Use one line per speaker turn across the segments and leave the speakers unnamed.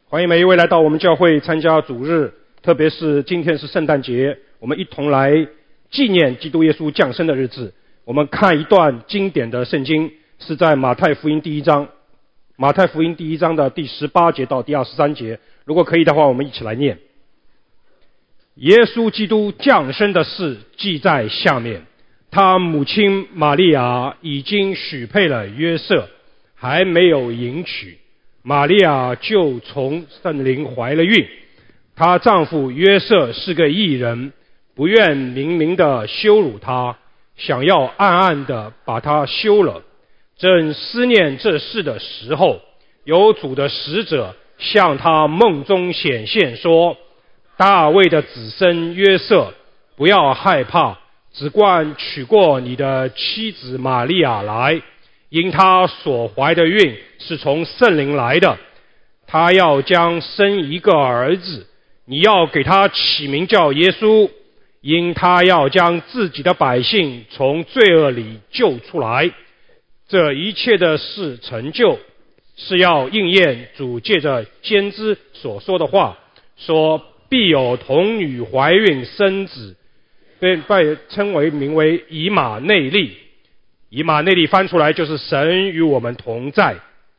欢迎每一位来到我们教会参加主日，特别是今天是圣诞节，我们一同来纪念基督耶稣降生的日子。我们看一段经典的圣经，是在马太福音第一章的第18节到第23节。如果可以的话，我们一起来念。耶稣基督降生的事记在下面。他母亲玛利亚已经许配了约瑟，还没有迎娶，玛利亚就从圣灵怀了孕。她丈夫约瑟是个义人，不愿明明地羞辱她，想要暗暗地把她休了。正思念这事的时候，有主的使者向他梦中显现说：大卫的子孙约瑟，不要害怕，只管娶过你的妻子玛利亚来，因她所怀的孕是从圣灵来的。她要将生一个儿子，你要给他起名叫耶稣，因他要将自己的百姓从罪恶里救出来。这一切的事成就，是要应验主借着先知所说的话，说必有童女怀孕生子，被称为名为以马内利。以马内利翻出来就是神与我们同在。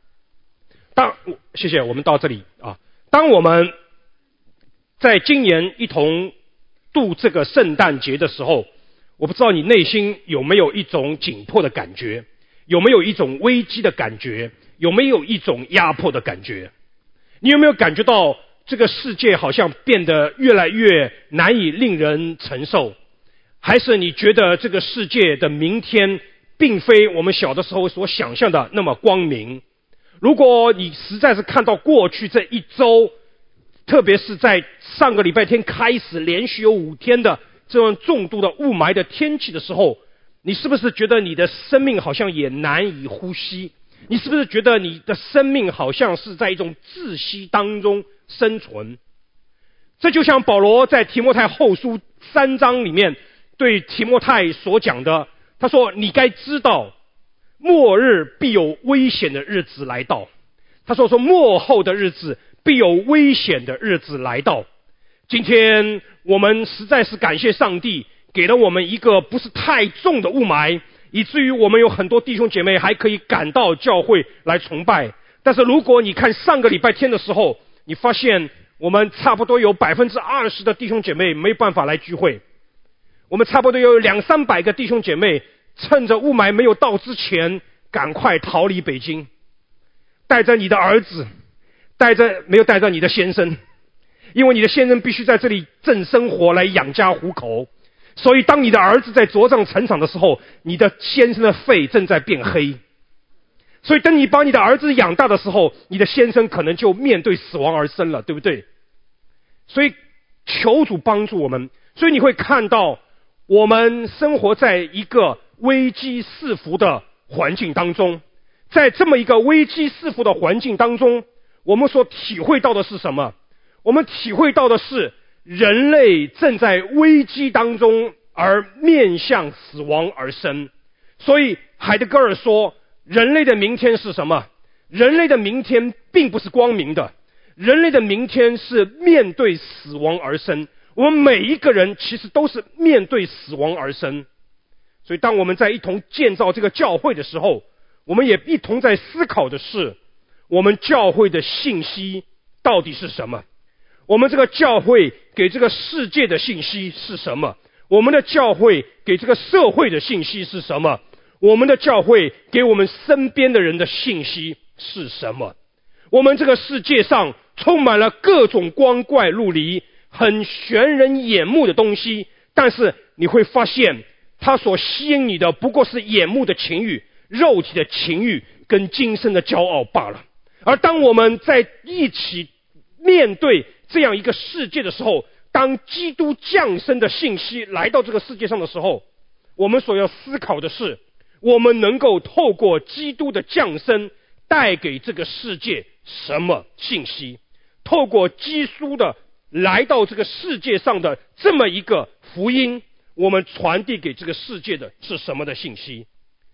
谢谢，我们到这里啊。当我们在今年一同度这个圣诞节的时候，我不知道你内心有没有一种紧迫的感觉，有没有一种危机的感觉，有没有一种压迫的感觉？你有没有感觉到这个世界好像变得越来越难以令人承受？还是你觉得这个世界的明天并非我们小的时候所想象的那么光明？如果你实在是看到过去这一周，特别是在上个礼拜天开始连续有5天的这种重度的雾霾的天气的时候，你是不是觉得你的生命好像也难以呼吸？你是不是觉得你的生命好像是在一种窒息当中生存？这就像保罗在提摩太后书3章里面对提摩太所讲的，他说你该知道末日必有危险的日子来到。他说末后的日子必有危险的日子来到。今天我们实在是感谢上帝，给了我们一个不是太重的雾霾，以至于我们有很多弟兄姐妹还可以赶到教会来崇拜。但是如果你看上个礼拜天的时候，你发现我们差不多有 20% 的弟兄姐妹没办法来聚会，我们差不多有200-300个弟兄姐妹趁着雾霾没有到之前赶快逃离北京，带着你的儿子，没有带着你的先生，因为你的先生必须在这里挣生活来养家糊口。所以当你的儿子在茁壮成长的时候，你的先生的肺正在变黑。所以等你把你的儿子养大的时候，你的先生可能就面对死亡而生了，对不对？所以求主帮助我们。所以你会看到我们生活在一个危机四伏的环境当中，在这么一个危机四伏的环境当中，我们所体会到的是什么？我们体会到的是人类正在危机当中而面向死亡而生。所以海德格尔说，人类的明天是什么？人类的明天并不是光明的，人类的明天是面对死亡而生。我们每一个人其实都是面对死亡而生。所以当我们在一同建造这个教会的时候，我们也一同在思考的是，我们教会的信息到底是什么？我们这个教会给这个世界的信息是什么？我们的教会给这个社会的信息是什么？我们的教会给我们身边的人的信息是什么？我们这个世界上充满了各种光怪陆离、很玄人眼目的东西，但是你会发现它所吸引你的不过是眼目的情欲、肉体的情欲跟今生的骄傲罢了。而当我们在一起面对这样一个世界的时候，当基督降生的信息来到这个世界上的时候，我们所要思考的是，我们能够透过基督的降生带给这个世界什么信息？透过基督的来到这个世界上的这么一个福音，我们传递给这个世界的是什么的信息？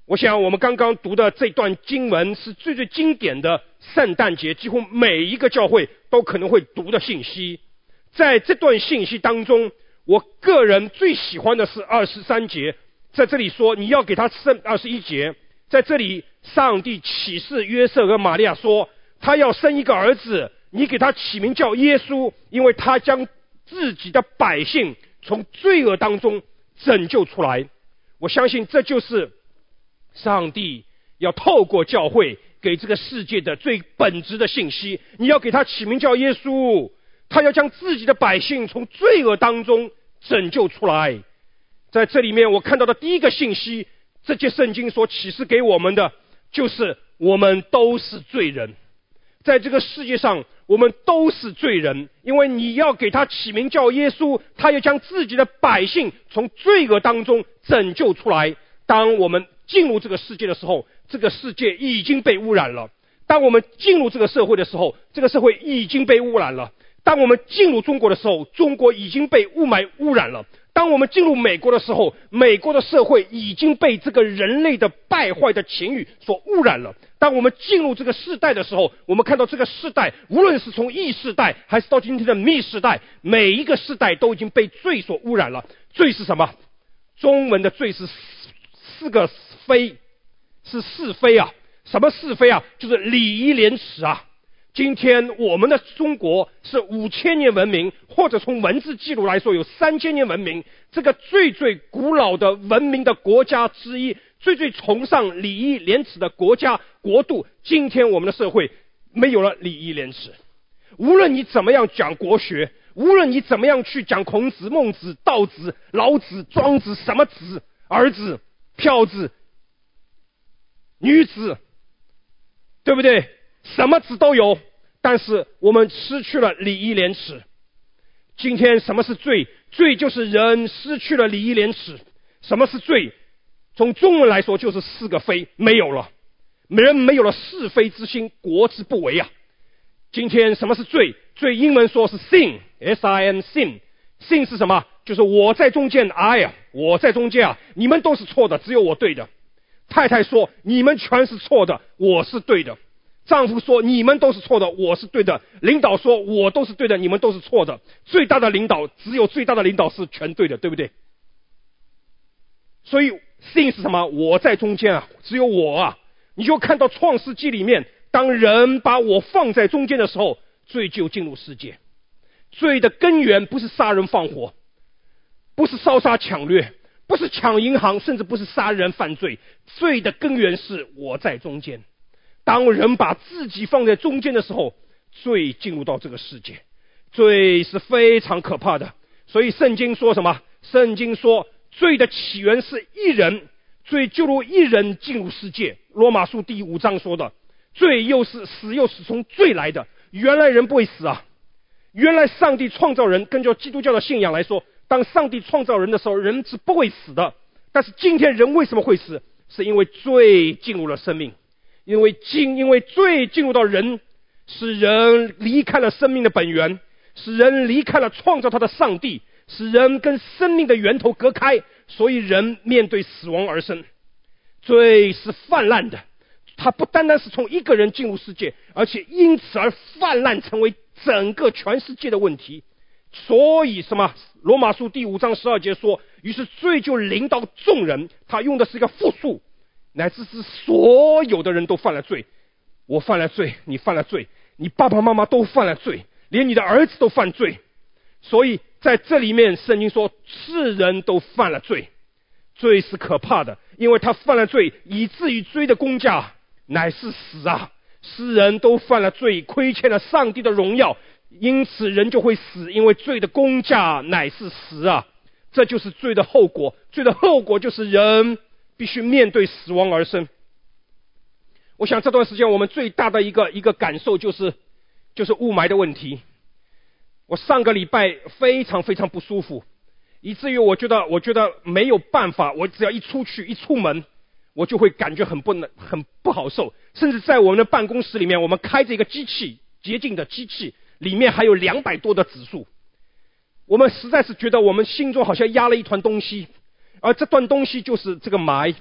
我想我们刚刚读的这段经文是最最经典的圣诞节，几乎每一个教会都可能会读的信息。在这段信息当中，我个人最喜欢的是23节，在这里说你要给他生21节，在这里上帝启示约瑟和玛利亚说，他要生一个儿子，你给他起名叫耶稣，因为他将自己的百姓从罪恶当中拯救出来。我相信这就是上帝要透过教会给这个世界的最本质的信息，你要给他起名叫耶稣，他要将自己的百姓从罪恶当中拯救出来。在这里面我看到的第一个信息，这节圣经所启示给我们的就是我们都是罪人，在这个世界上我们都是罪人，因为你要给他起名叫耶稣，他要将自己的百姓从罪恶当中拯救出来。当我们进入这个世界的时候，这个世界已经被污染了；当我们进入这个社会的时候，这个社会已经被污染了；当我们进入中国的时候，中国已经被雾霾污染了；当我们进入美国的时候，美国的社会已经被这个人类的败坏的情欲所污染了。当我们进入这个世代的时候，我们看到这个世代，无论是从异世代还是到今天的密世代，每一个世代都已经被罪所污染了。罪是什么？中文的罪是四个非，是是非啊。什么是非啊？就是礼仪廉耻啊。今天我们的中国是5000年文明，或者从文字记录来说有3000年文明，这个最最古老的文明的国家之一，最最崇尚礼仪廉耻的国家国度。今天我们的社会没有了礼仪廉耻，无论你怎么样讲国学，无论你怎么样去讲孔子、孟子、道子、老子、庄子，什么子、儿子、票子、女子，对不对？什么子都有，但是我们失去了礼仪廉耻。今天什么是罪？罪就是人失去了礼仪廉耻。什么是罪？从中文来说就是四个非没有了，人没有了是非之心，国之不为啊。今天什么是罪？罪英文说是 sin， S-I-N sin。 sin 是什么？就是我在中间，我在中间啊，你们都是错的，只有我对的。太太说你们全是错的，我是对的。丈夫说你们都是错的，我是对的。领导说我都是对的，你们都是错的。最大的领导，只有最大的领导是全对的，对不对？所以 sin 是什么？我在中间啊，只有我啊。你就看到创世纪里面，当人把我放在中间的时候，罪就进入世界。罪的根源不是杀人放火，不是烧杀抢掠，不是抢银行，甚至不是杀人犯罪。罪的根源是我在中间。当人把自己放在中间的时候，罪进入到这个世界。罪是非常可怕的。所以圣经说什么？圣经说罪的起源是一人，罪就如一人进入世界。罗马书第5章说的，罪又是死，又是从罪来的。原来人不会死啊，原来上帝创造人，根据基督教的信仰来说，当上帝创造人的时候，人是不会死的。但是今天人为什么会死？是因为罪进入了生命，因为罪进入到人，使人离开了生命的本源，使人离开了创造他的上帝，使人跟生命的源头隔开，所以人面对死亡而生。罪是泛滥的，它不单单是从一个人进入世界，而且因此而泛滥成为整个全世界的问题。所以什么？罗马书第5章12节说，于是罪就临到众人。他用的是一个复数，乃至是所有的人都犯了罪。我犯了罪，你犯了罪，你爸爸妈妈都犯了罪，连你的儿子都犯罪。所以在这里面圣经说世人都犯了罪。罪是可怕的，因为他犯了罪，以至于罪的工价乃是死啊。世人都犯了罪，亏欠了上帝的荣耀，因此人就会死，因为罪的工价乃是死啊。这就是罪的后果。罪的后果就是人必须面对死亡而生。我想这段时间我们最大的一个感受就是雾霾的问题。我上个礼拜非常非常不舒服，以至于我觉得没有办法，我只要一出门，我就会感觉很不好受。甚至在我们的办公室里面，我们开着一个机器，洁净的机器，里面还有200多的指数。我们实在是觉得我们心中好像压了一团东西，而这段东西就是这个霾。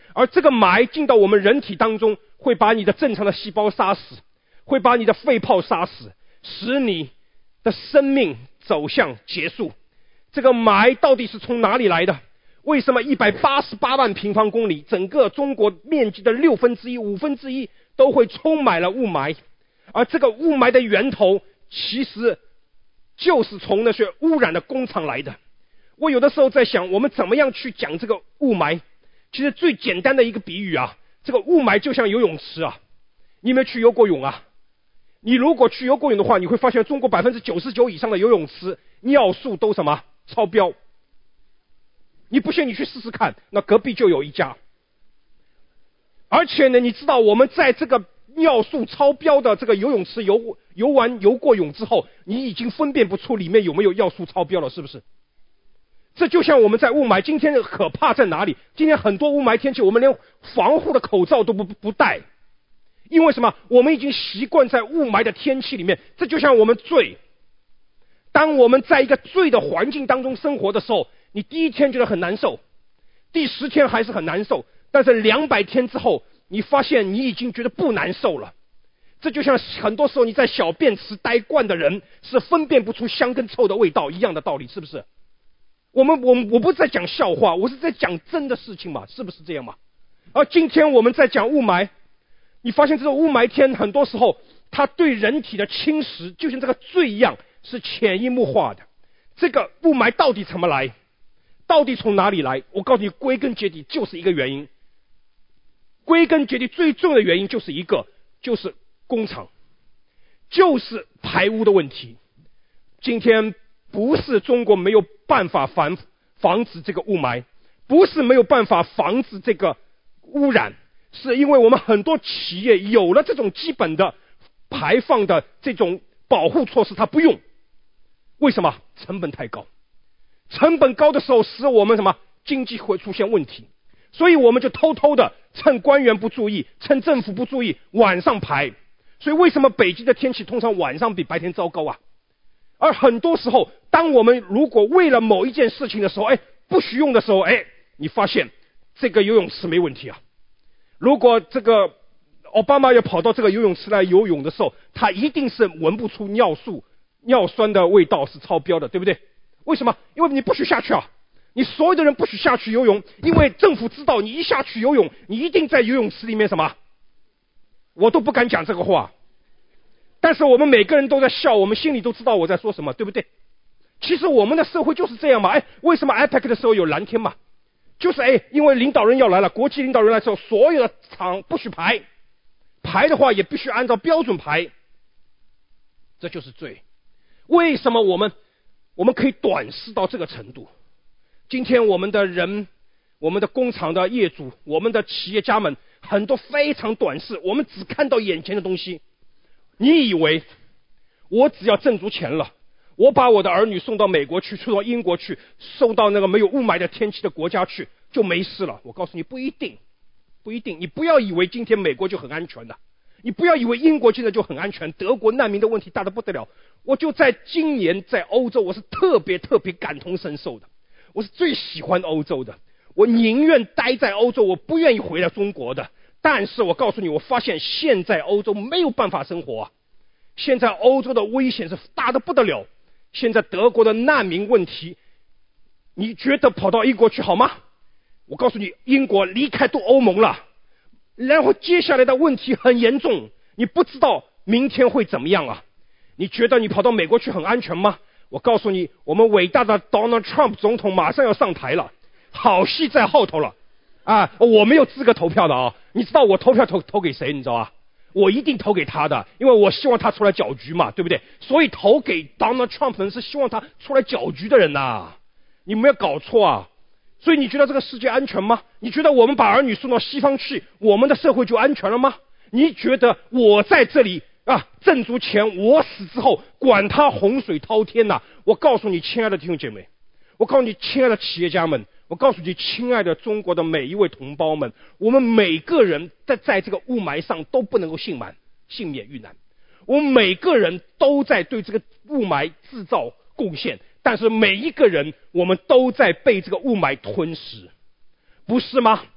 而这个霾进到我们人体当中，会把你的正常的细胞杀死，会把你的肺泡杀死，使你的生命走向结束。这个霾到底是从哪里来的？为什么188万平方公里，整个中国面积的1/6、1/5都会充满了雾霾？而这个雾霾的源头，其实就是从那些污染的工厂来的。我有的时候在想，我们怎么样去讲这个雾霾？其实最简单的一个比喻啊，这个雾霾就像游泳池啊。你有没有去游过泳啊？你如果去游过泳的话，你会发现中国99%以上的游泳池尿素都什么超标。你不信你去试试看，那隔壁就有一家。而且呢，你知道我们在这个尿素超标的这个游泳池游过泳之后，你已经分辨不出里面有没有尿素超标了，是不是？这就像我们在雾霾，今天可怕在哪里？今天很多雾霾天气，我们连防护的口罩都不戴，因为什么？我们已经习惯在雾霾的天气里面。这就像我们醉，当我们在一个醉的环境当中生活的时候，你第1天觉得很难受，第10天还是很难受，但是200天之后，你发现你已经觉得不难受了。这就像很多时候你在小便池待惯的人是分辨不出香跟臭的味道一样的道理，是不是？我不是在讲笑话，我是在讲真的事情嘛，是不是这样嘛？而今天我们在讲雾霾，你发现这个雾霾天很多时候它对人体的侵蚀就像这个罪一样，是潜移默化的。这个雾霾到底怎么来？到底从哪里来？我告诉你，归根结底就是一个原因。归根结底最重要的原因就是一个，就是工厂，就是排污的问题。今天不是中国没有办法防止这个雾霾，不是没有办法防止这个污染，是因为我们很多企业有了这种基本的排放的这种保护措施，它不用。为什么？成本太高。成本高的时候，使我们什么经济会出现问题，所以我们就偷偷的趁官员不注意，趁政府不注意，晚上排。所以为什么北京的天气通常晚上比白天糟糕啊？而很多时候，当我们如果为了某一件事情的时候，不许用的时候，你发现这个游泳池没问题啊。如果这个奥巴马要跑到这个游泳池来游泳的时候，他一定是闻不出尿酸的味道是超标的，对不对？为什么？因为你不许下去啊。你所有的人不许下去游泳，因为政府知道你一下去游泳，你一定在游泳池里面什么？我都不敢讲这个话。但是我们每个人都在笑，我们心里都知道我在说什么，对不对？其实我们的社会就是这样嘛。为什么 APEC 的时候有蓝天嘛？就是因为领导人要来了，国际领导人来的时候，所有的厂不许排的话也必须按照标准排。这就是罪。为什么我们可以短视到这个程度？今天我们的人，我们的工厂的业主，我们的企业家们，很多非常短视，我们只看到眼前的东西。你以为我只要挣足钱了，我把我的儿女送到美国去，送到英国去，送到那个没有雾霾的天气的国家去，就没事了？我告诉你，不一定。你不要以为今天美国就很安全的，你不要以为英国现在就很安全，德国难民的问题大得不得了。我就在今年在欧洲，我是特别感同身受的。我是最喜欢欧洲的，我宁愿待在欧洲，我不愿意回来中国的。但是我告诉你，我发现现在欧洲没有办法生活啊！现在欧洲的危险是大得不得了。现在德国的难民问题，你觉得跑到英国去好吗？我告诉你，英国离开都欧盟了，然后接下来的问题很严重，你不知道明天会怎么样啊！你觉得你跑到美国去很安全吗？我告诉你，我们伟大的 Donald Trump 总统马上要上台了，好戏在后头了啊！我没有资格投票的啊，你知道我投票投给谁？你知道啊？我一定投给他的，因为我希望他出来搅局嘛，对不对？所以投给 Donald Trump 人是希望他出来搅局的人呐，你没有搞错啊！所以你觉得这个世界安全吗？你觉得我们把儿女送到西方去，我们的社会就安全了吗？你觉得我在这里挣足钱，我死之后管他洪水滔天呐！我告诉你，亲爱的弟兄姐妹，我告诉你，亲爱的企业家们，我告诉你，亲爱的中国的每一位同胞们，我们每个人在这个雾霾上都不能够幸免遇难。我们每个人都在对这个雾霾制造贡献，但是每一个人我们都在被这个雾霾吞噬，不是吗？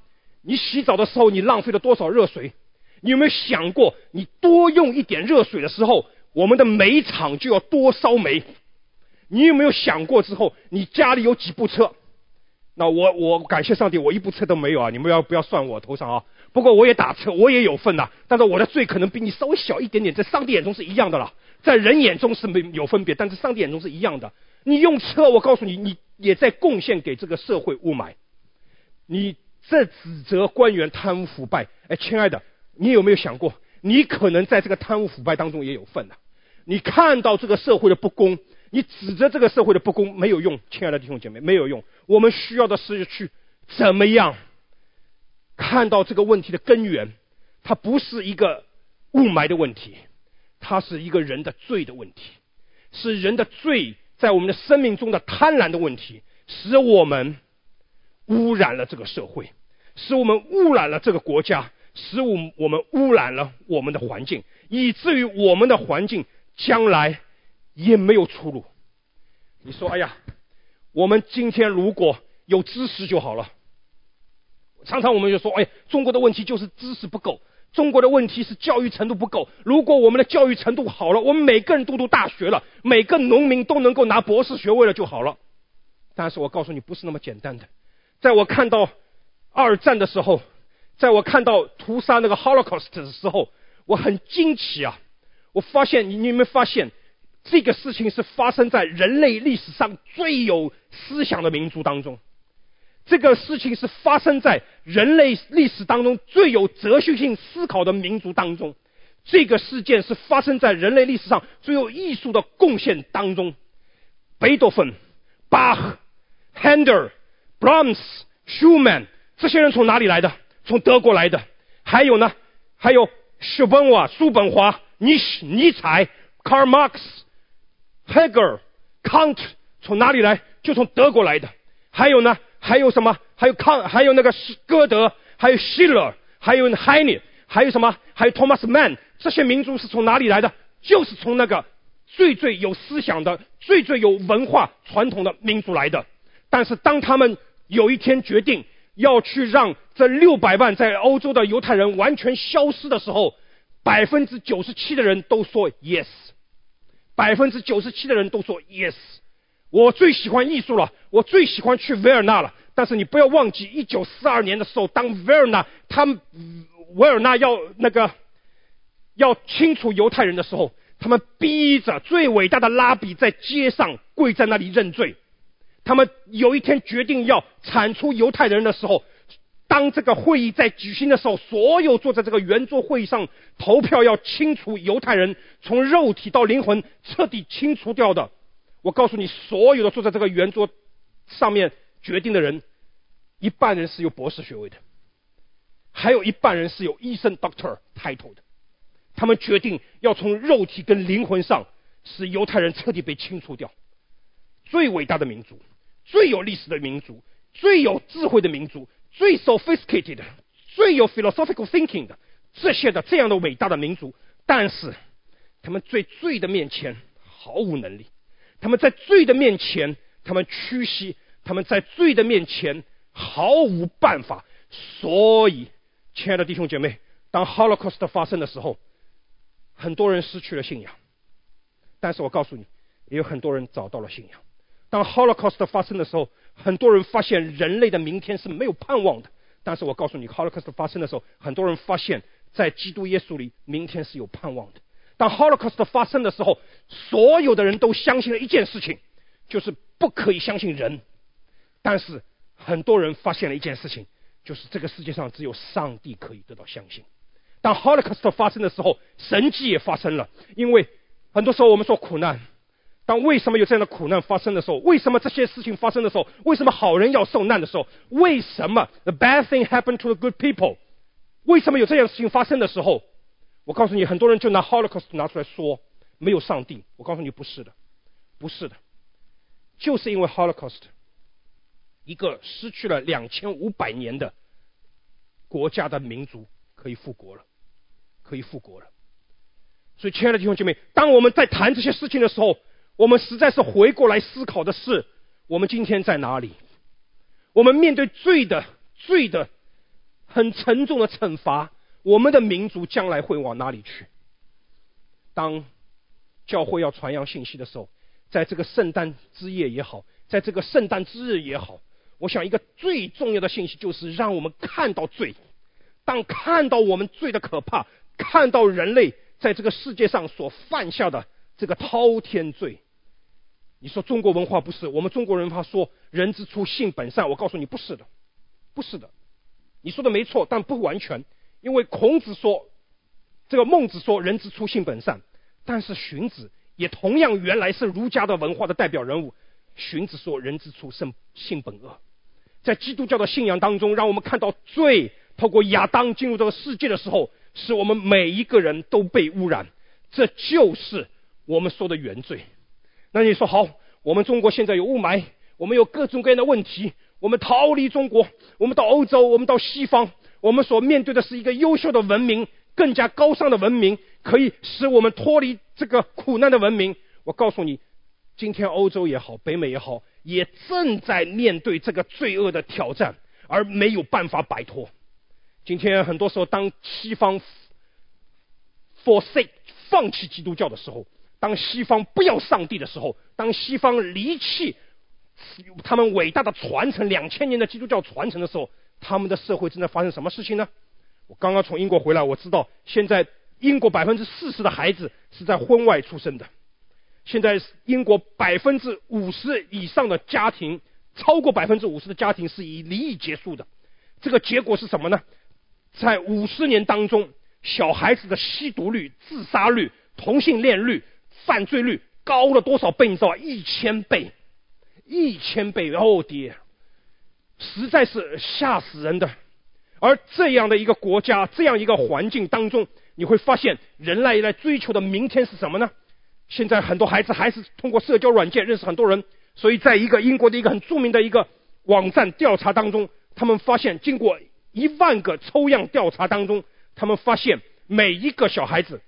你洗澡的时候你浪费了多少热水？你有没有想过，你多用一点热水的时候，我们的煤厂就要多烧煤？你有没有想过之后，你家里有几部车？那我感谢上帝，我一部车都没有啊！你们不要算我头上啊。不过我也打车，我也有份呐。但是我的罪可能比你稍微小一点点，在上帝眼中是一样的了。在人眼中是有分别，但是上帝眼中是一样的。你用车，我告诉你，你也在贡献给这个社会雾霾。你这指责官员贪污腐败，亲爱的，你有没有想过，你可能在这个贪污腐败当中也有份的？你看到这个社会的不公，你指责这个社会的不公没有用，亲爱的弟兄姐妹，没有用。我们需要的是去怎么样看到这个问题的根源，它不是一个雾霾的问题，它是一个人的罪的问题，是人的罪在我们的生命中的贪婪的问题，使我们污染了这个社会，使我们污染了这个国家，使我们污染了我们的环境，以至于我们的环境将来也没有出路。你说哎呀，我们今天如果有知识就好了。常常我们就说，中国的问题就是知识不够，中国的问题是教育程度不够。如果我们的教育程度好了，我们每个人都读大学了，每个农民都能够拿博士学位了就好了。但是我告诉你，不是那么简单的。在我看到二战的时候，在我看到屠杀那个 Holocaust 的时候，我很惊奇啊！我发现你有没有发现，这个事情是发生在人类历史上最有思想的民族当中。这个事情是发生在人类历史当中最有哲学性思考的民族当中。这个事件是发生在人类历史上最有艺术的贡献当中。贝多芬、巴赫、Handel、Brahms、Schumann 这些人从哪里来的？从德国来的。还有呢？还有叔本华、尼采、Karl Marx、Hegel、Kant 从哪里来？就从德国来的。还有呢？还有什么？还有那个歌德，还有希勒，还有海涅，还有什么？还有 Thomas Mann， 这些民族是从哪里来的？就是从那个最有思想的、最有文化传统的民族来的。但是当他们有一天决定要去让这600万在欧洲的犹太人完全消失的时候，97%的人都说 yes，97% 的人都说 yes。我最喜欢艺术了，我最喜欢去维尔纳了。但是你不要忘记1942年的时候，当维尔纳要清除犹太人的时候，他们逼着最伟大的拉比在街上跪在那里认罪。他们有一天决定要铲除犹太人的时候，当这个会议在举行的时候，所有坐在这个圆桌会议上投票要清除犹太人，从肉体到灵魂彻底清除掉的。我告诉你，所有的坐在这个圆桌上面决定的人，一半人是有博士学位的，还有一半人是有医生 Doctor title 的。他们决定要从肉体跟灵魂上使犹太人彻底被清除掉。最伟大的民族，最有历史的民族，最有智慧的民族，最 sophisticated 的，最有 philosophical thinking 的，这样的伟大的民族，但是他们在罪的面前毫无能力。他们在罪的面前，他们屈膝；他们在罪的面前毫无办法。所以，亲爱的弟兄姐妹，当 Holocaust 发生的时候，很多人失去了信仰。但是我告诉你，也有很多人找到了信仰。当 Holocaust 发生的时候，很多人发现人类的明天是没有盼望的。但是我告诉你， Holocaust 发生的时候，很多人发现在基督耶稣里，明天是有盼望的。当 Holocaust 发生的时候，所有的人都相信了一件事情，就是不可以相信人。但是很多人发现了一件事情，就是这个世界上只有上帝可以得到相信。当 Holocaust 发生的时候，神迹也发生了。因为很多时候我们说苦难，当为什么有这样的苦难发生的时候，为什么这些事情发生的时候，为什么好人要受难的时候，为什么 the bad thing happened to the good people， 为什么有这样的事情发生的时候，我告诉你，很多人就拿 Holocaust 拿出来说没有上帝。我告诉你，不是的，不是的，就是因为 Holocaust 一个失去了2500年的国家的民族可以复国了，可以复国了。所以亲爱的弟兄姐妹，当我们在谈这些事情的时候，我们实在是回过来思考的是，我们今天在哪里？我们面对罪的很沉重的惩罚，我们的民族将来会往哪里去？当教会要传扬信息的时候，在这个圣诞之夜也好，在这个圣诞之日也好，我想一个最重要的信息就是让我们看到罪。当看到我们罪的可怕，看到人类在这个世界上所犯下的这个滔天罪。你说中国文化不是，我们中国人话说人之初性本善，我告诉你不是的，不是的。你说的没错，但不完全，因为孔子说，这个孟子说人之初性本善，但是荀子也同样原来是儒家的文化的代表人物，荀子说人之初性本恶。在基督教的信仰当中，让我们看到罪透过亚当进入这个世界的时候，使我们每一个人都被污染，这就是我们说的原罪。那你说好，我们中国现在有雾霾，我们有各种各样的问题，我们逃离中国，我们到欧洲，我们到西方，我们所面对的是一个优秀的文明，更加高尚的文明，可以使我们脱离这个苦难的文明。我告诉你，今天欧洲也好，北美也好，也正在面对这个罪恶的挑战，而没有办法摆脱。今天很多时候，当西方 forsake 放弃基督教的时候，当西方不要上帝的时候，当西方离弃他们伟大的传承2000年的基督教传承的时候，他们的社会正在发生什么事情呢？我刚刚从英国回来，我知道现在英国40%的孩子是在婚外出生的。现在英国50%以上的家庭，超过50%的家庭是以离异结束的。这个结果是什么呢？在50年当中，小孩子的吸毒率、自杀率、同性恋率、犯罪率高了多少倍？你知道吧？1000倍，1000倍！哦爹，实在是吓死人的。而这样的一个国家，这样一个环境当中，你会发现人类来追求的明天是什么呢？现在很多孩子还是通过社交软件认识很多人，所以在一个英国的一个很著名的一个网站调查当中，他们发现经过1万个抽样调查当中，他们发现每一个小孩子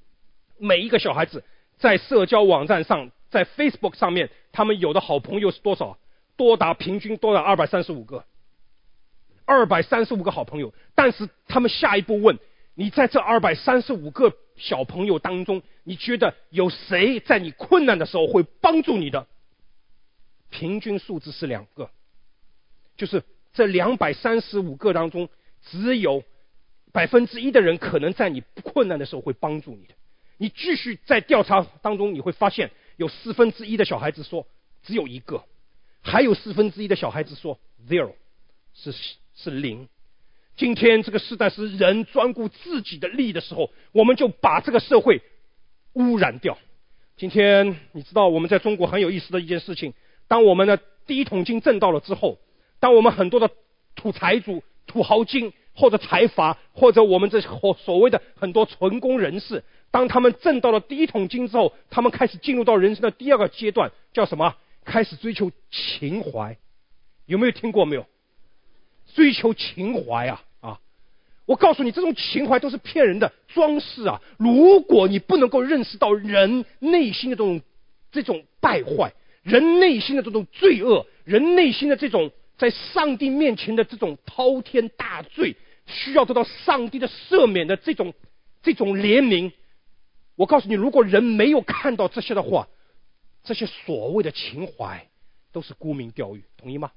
在社交网站上，在 Facebook 上面，他们有的好朋友是多少？平均多达235个，235个好朋友。但是他们下一步问你，在这235个小朋友当中，你觉得有谁在你困难的时候会帮助你的？平均数字是2个，就是这235个当中，只有1%的人可能在你困难的时候会帮助你的。你继续在调查当中，你会发现有1/4的小孩子说只有1个，还有1/4的小孩子说 zero， 是0。今天这个时代是人专顾自己的利益的时候，我们就把这个社会污染掉。今天你知道我们在中国很有意思的一件事情，当我们的第一桶金挣到了之后，当我们很多的土财主、土豪金或者财阀，或者我们这所谓的很多成功人士，当他们挣到了第一桶金之后，他们开始进入到人生的第2个阶段，叫什么？开始追求情怀。有没有听过没有？追求情怀啊！我告诉你，这种情怀都是骗人的装饰啊！如果你不能够认识到人内心的这种败坏，人内心的这种罪恶，人内心的这种在上帝面前的这种滔天大罪，需要得到上帝的赦免的这种怜悯，我告诉你，如果人没有看到这些的话，这些所谓的情怀都是沽名钓誉，同意吗？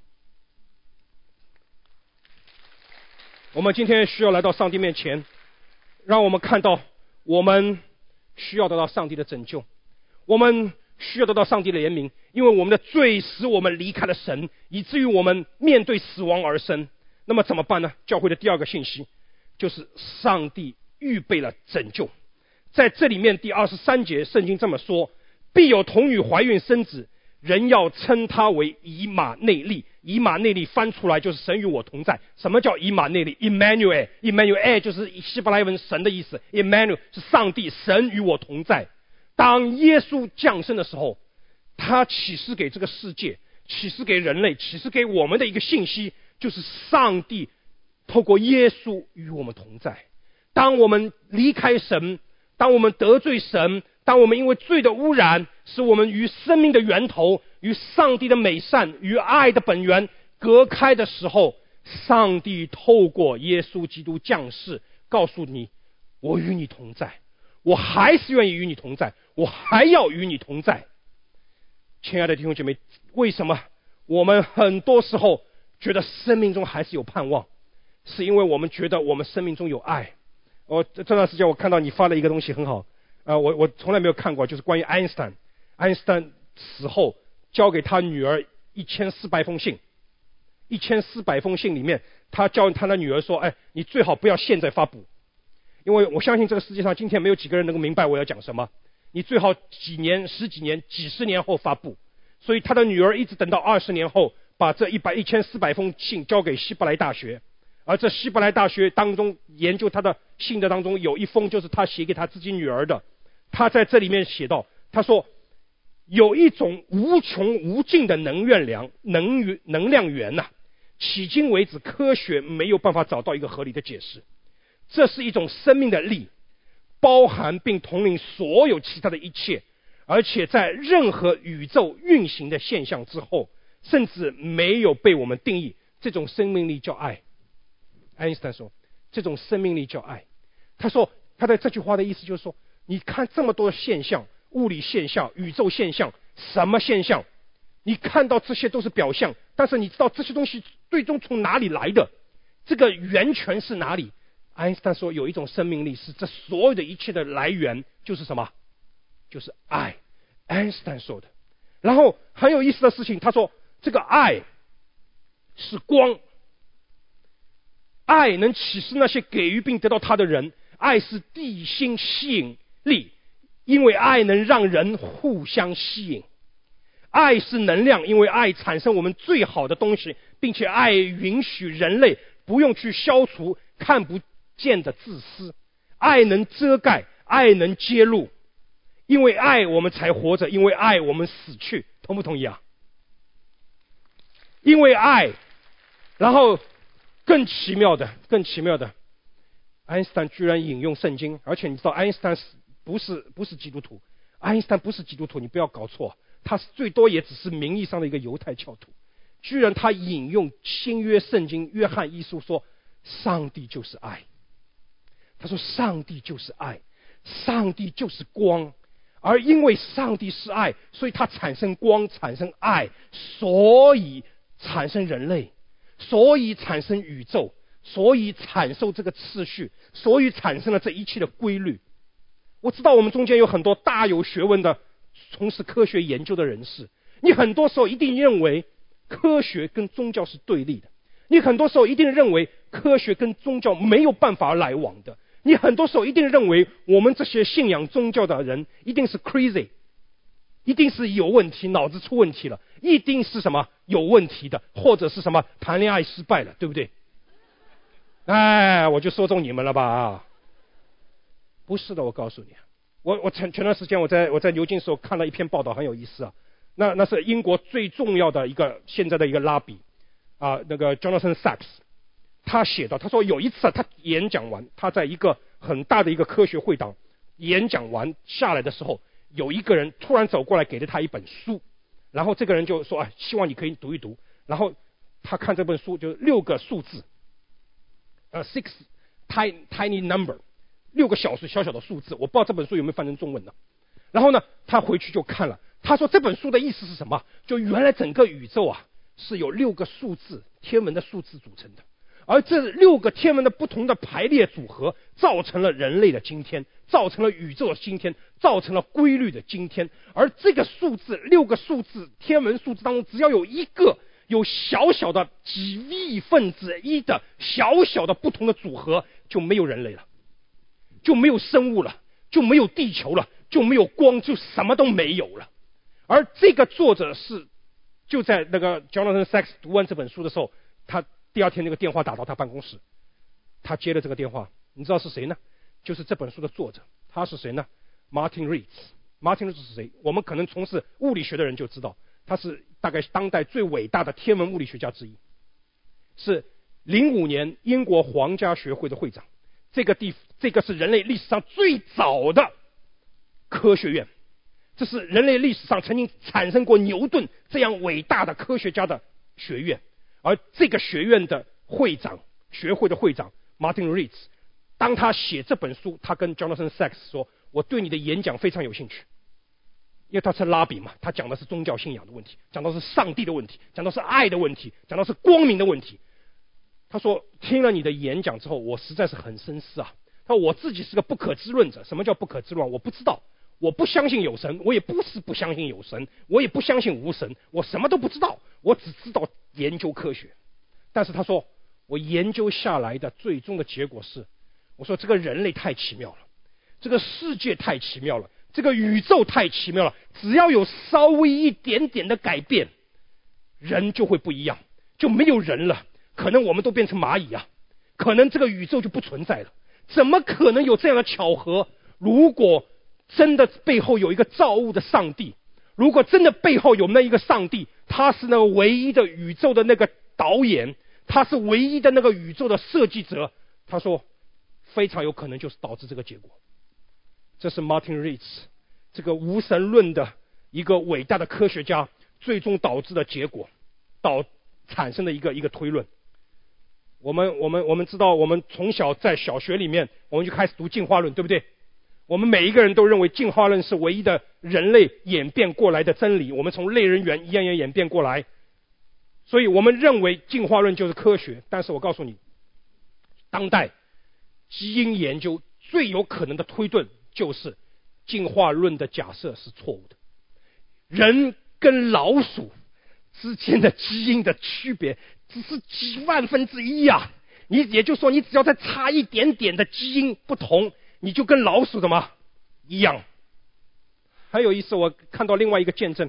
我们今天需要来到上帝面前，让我们看到我们需要得到上帝的拯救，我们需要得到上帝的怜悯，因为我们的罪使我们离开了神，以至于我们面对死亡而生。那么怎么办呢？教会的第2个信息就是上帝预备了拯救。在这里面第23节圣经这么说，必有童女怀孕生子，人要称他为以马内利。以马内利翻出来就是神与我同在。什么叫以马内利？ Emmanuel 就是希伯来文神的意思， Emmanuel 是上帝，神与我同在。当耶稣降生的时候，他启示给这个世界，启示给人类，启示给我们的一个信息，就是上帝透过耶稣与我们同在。当我们离开神，当我们得罪神，当我们因为罪的污染使我们与生命的源头、与上帝的美善、与爱的本源隔开的时候， 上帝透过耶稣基督降世，告诉你，我与你同在，我还是愿意与你同在，我还要与你同在。亲爱的弟兄姐妹，为什么我们很多时候觉得生命中还是有盼望？是因为我们觉得我们生命中有爱。这段时间我看到你发了一个东西很好，我从来没有看过，就是关于爱因斯坦。爱因斯坦死后交给他女儿1400封信，1400封信里面，他教他的女儿说：“你最好不要现在发布，因为我相信这个世界上今天没有几个人能够明白我要讲什么。你最好几年、十几年、几十年后发布。”所以他的女儿一直等到20年后，把这1400封信交给希伯来大学。而这希伯来大学当中研究他的信的当中，有一封就是他写给他自己女儿的。他在这里面写到，他说有一种无穷无尽的能量源迄今为止科学没有办法找到一个合理的解释。这是一种生命的力，包含并统领所有其他的一切，而且在任何宇宙运行的现象之后，甚至没有被我们定义。这种生命力叫爱。爱因斯坦说，这种生命力叫爱。他说，他的这句话的意思就是说，你看这么多现象，物理现象、宇宙现象，什么现象？你看到这些都是表象，但是你知道这些东西最终从哪里来的？这个源泉是哪里？爱因斯坦说，有一种生命力是这所有的一切的来源，就是什么？就是爱。爱因斯坦说的。然后很有意思的事情，他说这个爱是光，爱能启示那些给予并得到它的人，爱是地心吸引力，因为爱能让人互相吸引。爱是能量，因为爱产生我们最好的东西，并且爱允许人类不用去消除看不见的自私。爱能遮盖，爱能揭露，因为爱我们才活着，因为爱我们死去。同不同意啊？因为爱。然后更奇妙的，爱因斯坦居然引用圣经，而且你知道爱因斯坦不是基督徒，爱因斯坦不是基督徒，你不要搞错，他最多也只是名义上的一个犹太教徒。居然他引用新约圣经约翰一书说，上帝就是爱。他说上帝就是爱，上帝就是光，而因为上帝是爱，所以他产生光，产生爱，所以产生人类，所以产生宇宙，所以产生这个次序，所以产生了这一切的规律。我知道我们中间有很多大有学问的从事科学研究的人士，你很多时候一定认为科学跟宗教是对立的，你很多时候一定认为科学跟宗教没有办法来往的，你很多时候一定认为我们这些信仰宗教的人一定是 crazy， 一定是有问题，脑子出问题了，一定是什么有问题的，或者是什么谈恋爱失败了，对不对？我就说中你们了吧。不是的，我告诉你，我前段时间我在牛津时候看了一篇报道，很有意思啊。那是英国最重要的一个现在的一个拉比那个 Jonathan Sacks， 他写到，他说有一次他演讲完，他在一个很大的一个科学会堂演讲完下来的时候，有一个人突然走过来给了他一本书，然后这个人就说希望你可以读一读。然后他看这本书就6个数字，6 tiny number， 6个小小的数字，我不知道这本书有没有翻成中文呢。然后呢，他回去就看了，他说这本书的意思是什么？就原来整个宇宙是由6个数字，天文的数字组成的，而这6个天文的不同的排列组合，造成了人类的今天，造成了宇宙的今天，造成了规律的今天。而这个数字，6个数字，天文数字当中，只要有一个有小小的几亿分之1的小小的不同的组合，就没有人类了，就没有生物了，就没有地球了，就没有光，就什么都没有了。而这个作者就在那个 Jonathan Sacks 读完这本书的时候，他第二天那个电话打到他办公室，他接了这个电话，你知道是谁呢？就是这本书的作者。他是谁呢？ Martin Rees。Martin Rees 是谁？我们可能从事物理学的人就知道，他是大概当代最伟大的天文物理学家之一，是05年英国皇家学会的会长。这个是人类历史上最早的科学院，这是人类历史上曾经产生过牛顿这样伟大的科学家的学院。而这个学院的会长，学会的会长 Martin Rees， 当他写这本书，他跟 Jonathan Sacks 说，我对你的演讲非常有兴趣，因为他是拉比嘛，他讲的是宗教信仰的问题，讲的是上帝的问题，讲的是爱的问题，讲的是光明的问题。他说听了你的演讲之后，我实在是很深思啊。他说我自己是个不可知论者，什么叫不可知论？我不知道，我不相信有神，我也不是不相信有神，我也不相信无神，我什么都不知道，我只知道研究科学。但是他说我研究下来的最终的结果是，我说这个人类太奇妙了，这个世界太奇妙了，这个宇宙太奇妙了，只要有稍微一点点的改变，人就会不一样，就没有人了，可能我们都变成蚂蚁啊，可能这个宇宙就不存在了。怎么可能有这样的巧合？如果真的背后有一个造物的上帝，如果真的背后有那一个上帝，他是那个唯一的宇宙的那个导演，他是唯一的那个宇宙的设计者，他说非常有可能就是导致这个结果。这是 Martin Rees 这个无神论的一个伟大的科学家最终导致的结果，产生的一个推论。我们知道，我们从小在小学里面，我们就开始读进化论，对不对？我们每一个人都认为进化论是唯一的人类演变过来的真理，我们从类人猿一样样演变过来，所以我们认为进化论就是科学。但是我告诉你，当代基因研究最有可能的推论就是进化论的假设是错误的。人跟老鼠之间的基因的区别只是几万分之一啊！你也就是说，你只要再差一点点的基因不同，你就跟老鼠的嘛一样。还有一次，我看到另外一个见证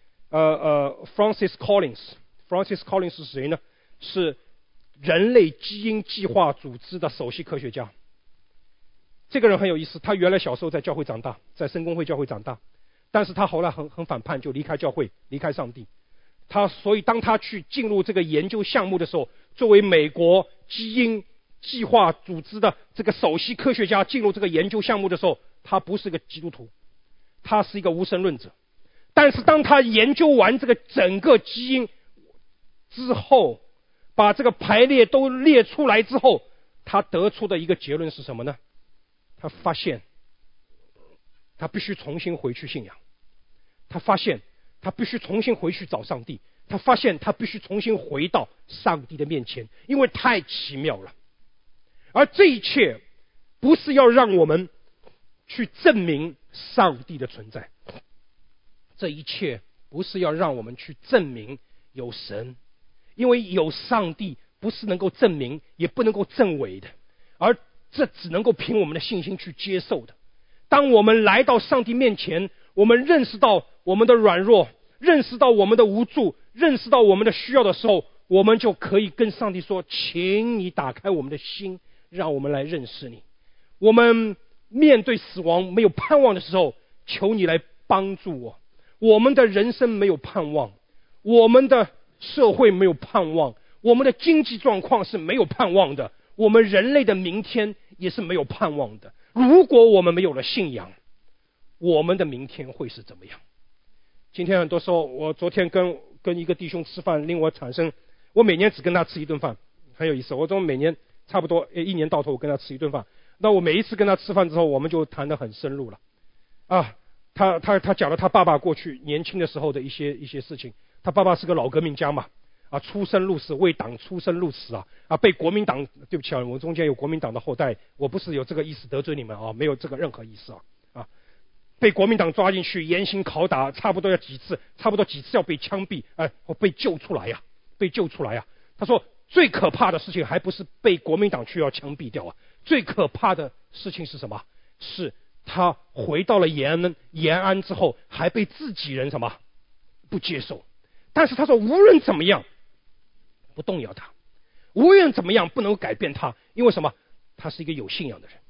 ，Francis Collins 是谁呢？是人类基因计划组织的首席科学家。这个人很有意思，他原来小时候在教会长大，在圣公会教会长大，但是他后来很反叛，就离开教会，离开上帝。所以当他去进入这个研究项目的时候，作为美国基因计划组织的这个首席科学家进入这个研究项目的时候，他不是个基督徒，他是一个无神论者。但是当他研究完这个整个基因之后，把这个排列都列出来之后，他得出的一个结论是什么呢？他发现他必须重新回去信仰，他发现他必须重新回去找上帝，他发现他必须重新回到上帝的面前，因为太奇妙了。而这一切不是要让我们去证明上帝的存在，这一切不是要让我们去证明有神，因为有上帝不是能够证明也不能够证伪的，而这只能够凭我们的信心去接受的。当我们来到上帝面前，我们认识到我们的软弱，认识到我们的无助，认识到我们的需要的时候，我们就可以跟上帝说，请你打开我们的心，让我们来认识你。我们面对死亡没有盼望的时候，求你来帮助我。我们的人生没有盼望，我们的社会没有盼望，我们的经济状况是没有盼望的，我们人类的明天也是没有盼望的。如果我们没有了信仰，我们的明天会是怎么样？今天很多时候，我昨天跟一个弟兄吃饭，令我产生，我每年只跟他吃一顿饭，很有意思。我每年差不多一年到头我跟他吃一顿饭，那我每一次跟他吃饭之后，我们就谈得很深入了啊。他讲了他爸爸过去年轻的时候的一些事情。他爸爸是个老革命家嘛，啊，出生入死，为党出生入死啊，被国民党，对不起啊，我中间有国民党的后代，我不是有这个意思得罪你们啊，没有这个任何意思啊，被国民党抓进去严刑拷打，差不多几次要被枪毙，被救出来呀。他说最可怕的事情还不是被国民党去要枪毙掉啊，最可怕的事情是什么？是他回到了延安之后，还被自己人什么不接受。但是他说无论怎么样不动摇他，无论怎么样不能改变他，因为什么？他是一个有信仰的人，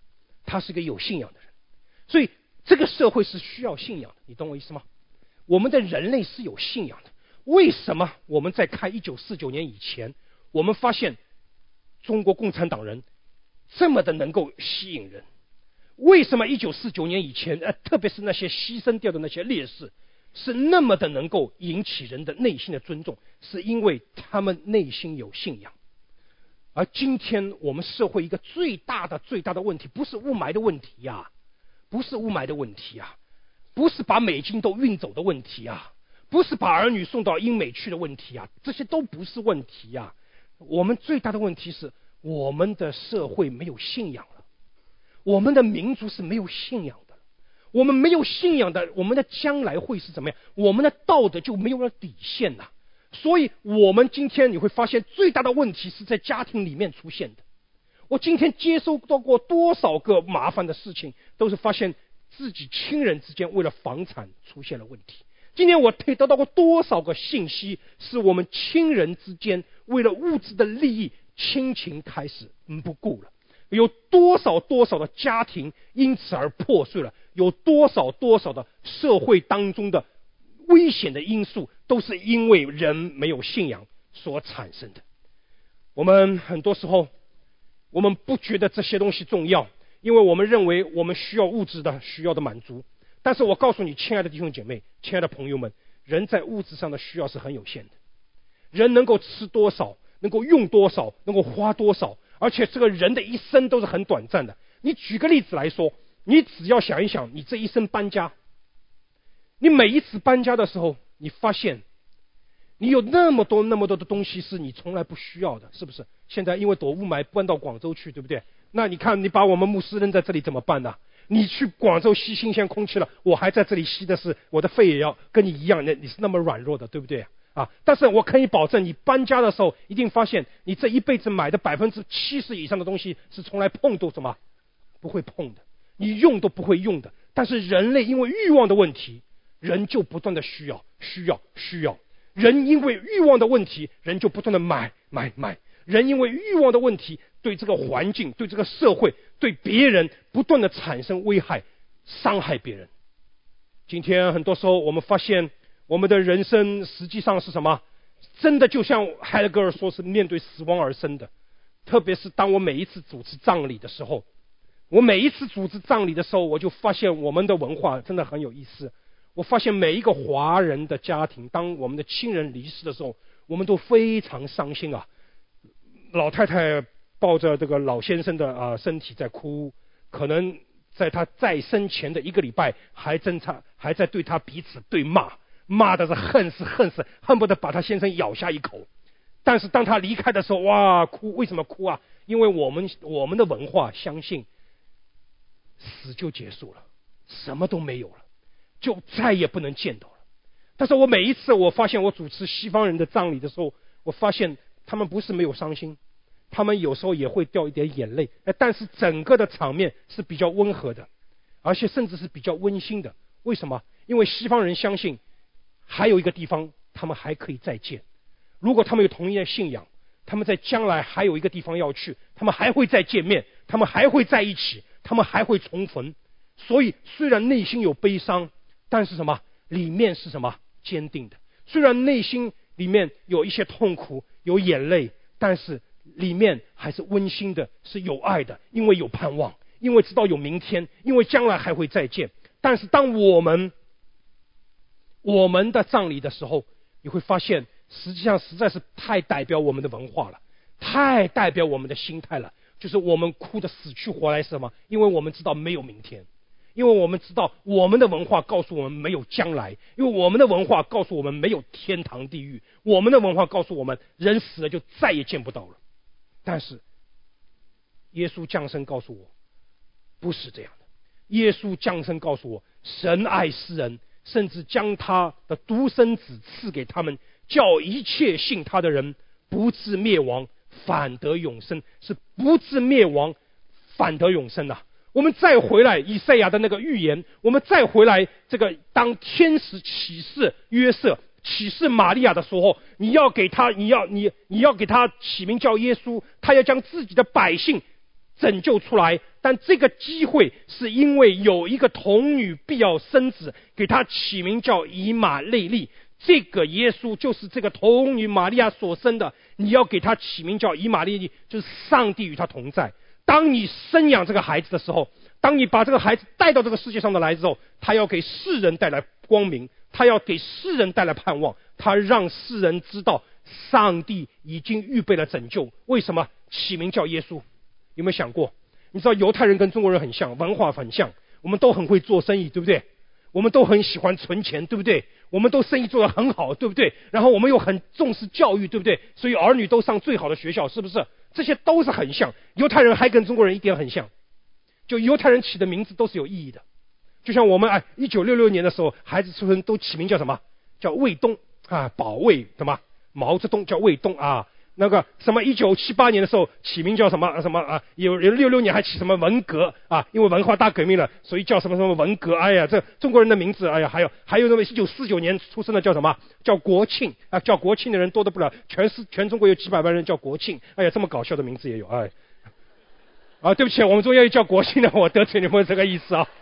所以这个社会是需要信仰的，你懂我意思吗？我们的人类是有信仰的。为什么我们在看1949年以前，我们发现中国共产党人这么的能够吸引人？为什么1949年以前，特别是那些牺牲掉的那些烈士，是那么的能够引起人的内心的尊重？是因为他们内心有信仰。 而今天我们社会一个最大的问题，不是雾霾的问题呀，不是雾霾的问题呀，不是把美金都运走的问题呀，不是把儿女送到英美去的问题呀，这些都不是问题呀。我们最大的问题是我们的社会没有信仰了，我们的民族是没有信仰的，我们没有信仰的，我们的将来会是怎么样？我们的道德就没有了底线了。所以我们今天你会发现最大的问题是在家庭里面出现的。我今天接收到过多少个麻烦的事情，都是发现自己亲人之间为了房产出现了问题。今天我得到过多少个信息，是我们亲人之间为了物质的利益，亲情开始不顾了。有多少的家庭因此而破碎了，有多少的社会当中的危险的因素，都是因为人没有信仰所产生的。我们很多时候我们不觉得这些东西重要，因为我们认为我们需要物质的需要的满足。但是我告诉你，亲爱的弟兄姐妹，亲爱的朋友们，人在物质上的需要是很有限的。人能够吃多少，能够用多少，能够花多少，而且这个人的一生都是很短暂的。你举个例子来说，你只要想一想，你这一生搬家，你每一次搬家的时候，你发现你有那么多的东西是你从来不需要的，是不是？现在因为躲雾霾搬到广州去，对不对？那你看你把我们牧师扔在这里怎么办呢？你去广州吸新鲜空气了，我还在这里吸的是我的肺也要跟你一样，你是那么软弱的，对不对啊？但是我可以保证，你搬家的时候一定发现，你这一辈子买的70%以上的东西是从来碰都什么不会碰的，你用都不会用的。但是人类因为欲望的问题，人就不断的需要，人因为欲望的问题，人就不断的买，人因为欲望的问题，对这个环境，对这个社会，对别人不断的产生危害，伤害别人。今天很多时候我们发现，我们的人生实际上是什么？真的就像海德格尔说，是面对死亡而生的。特别是当我每一次主持葬礼的时候，我就发现我们的文化真的很有意思。我发现每一个华人的家庭，当我们的亲人离世的时候，我们都非常伤心啊。老太太抱着这个老先生的身体在哭，可能在他在生前的1个礼拜还在对他彼此对骂的是恨死，恨不得把他先生咬下一口。但是当他离开的时候，哇，哭！为什么哭啊？因为我们的文化相信死就结束了，什么都没有了，就再也不能见到了。但是我每一次我发现我主持西方人的葬礼的时候，我发现他们不是没有伤心，他们有时候也会掉一点眼泪，但是整个的场面是比较温和的，而且甚至是比较温馨的。为什么？因为西方人相信还有一个地方他们还可以再见，如果他们有同一的信仰，他们在将来还有一个地方要去，他们还会再见面，他们还会在一起，他们还会重逢。所以虽然内心有悲伤，但是什么？里面是什么？坚定的。虽然内心里面有一些痛苦，有眼泪，但是里面还是温馨的，是有爱的，因为有盼望，因为知道有明天，因为将来还会再见。但是当我们的葬礼的时候，你会发现实际上实在是太代表我们的文化了，太代表我们的心态了。就是我们哭得死去活来是什么？因为我们知道没有明天，因为我们知道我们的文化告诉我们没有将来，因为我们的文化告诉我们没有天堂地狱，我们的文化告诉我们人死了就再也见不到了。但是耶稣降生告诉我不是这样的。耶稣降生告诉我，神爱世人，甚至将他的独生子赐给他们，叫一切信他的人不至灭亡，反得永生。是不至灭亡，反得永生啊。我们再回来以赛亚的那个预言，我们再回来这个当天使启示约瑟，启示玛利亚的时候，你要给他起名叫耶稣，他要将自己的百姓拯救出来。但这个机会是因为有一个童女必要生子，给他起名叫以马内利。这个耶稣就是这个童女玛利亚所生的，你要给他起名叫以马内利，就是上帝与他同在。当你生养这个孩子的时候，当你把这个孩子带到这个世界上的来之后，他要给世人带来光明，他要给世人带来盼望，他让世人知道上帝已经预备了拯救。为什么？ 起名叫耶稣。有没有想过？你知道犹太人跟中国人很像，文化很像，我们都很会做生意，对不对？我们都很喜欢存钱，对不对？我们都生意做得很好，对不对？然后我们又很重视教育，对不对？所以儿女都上最好的学校，是不是？这些都是很像。犹太人还跟中国人一点很像，就犹太人起的名字都是有意义的。就像我们1966年的时候，孩子出生都起名叫什么？叫卫东啊，保卫什么？毛泽东叫卫东啊。那个什么1978年的时候起名叫什么什么啊？有人66年还起什么文革啊？因为文化大革命了，所以叫什么什么文革。哎呀，这中国人的名字，哎呀，还有那么1949年出生的叫什么？叫国庆啊！叫国庆的人多得不了，全中国有几百万人叫国庆。哎呀，这么搞笑的名字也有。哎，对不起，我们中间叫国庆的，我得罪你们这个意思啊。